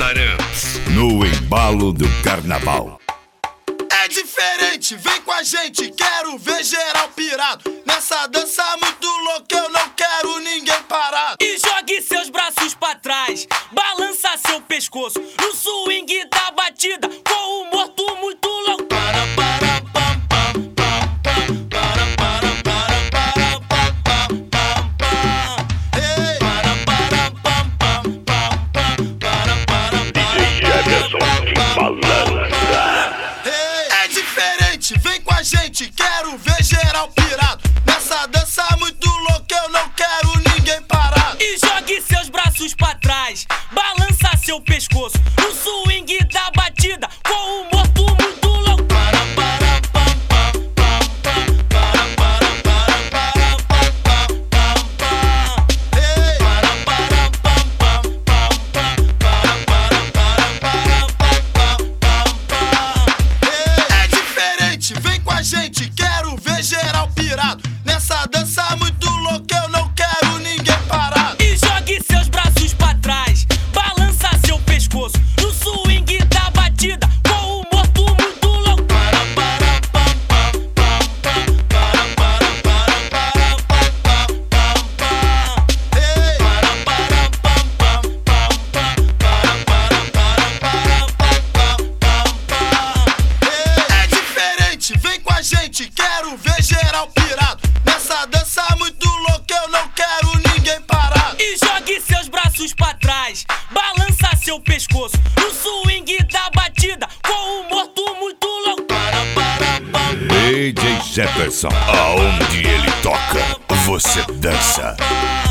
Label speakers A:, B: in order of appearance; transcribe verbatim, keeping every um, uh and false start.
A: Amarante.
B: No embalo do carnaval.
C: É diferente, vem com a gente, quero ver geral pirado. Nessa dança muito louca eu não quero ninguém parado.
D: E jogue seus braços pra trás, balança seu pescoço no swing da batida, com o morto muito louco. Para, para, pam, pam, pam, pam, para, para, para, para, pam, pam, pam, pam. Ei, para, para, pam, pam, pam, pam, para, para, para,
A: D J Jefferson de Malandra.
C: é diferente, vem com a gente, quero ver geral pirado. Nessa dança muito louca eu não quero ninguém parado.
D: E jogue seus braços pra trás, balança seu pescoço no swing da batida, com o morto muito louco. Para, para, pam, pam, pam, pam, para, para, para, para, pam, pam, pam, pam. Ei, para, para, pam, pam, pam, pam, para, para, para, para, pam, pam, pam, pam.
C: É diferente, vem com a gente, quero ver geral pirado. Nessa dança muito louca eu não quero ninguém parado.
D: E jogue seus braços pra trás, balança seu pescoço no swing da batida, com o morto muito louco. Para, para, pam, pam, pam, pam, para, para, para, para, pam, pam, pam, pam. Ei, para, para, pam, pam, pam, pam, para, para, para, para, pam, pam, pam, pam.
C: É diferente, vem com a gente, quero ver geral pirado. Nessa dança muito louca eu não quero ninguém parado.
D: E jogue seus braços pra trás, balança seu pescoço no swing da batida, com o morto muito louco. Para, para, pam,
B: D J Jefferson, aonde ele toca, você dança.
D: pam.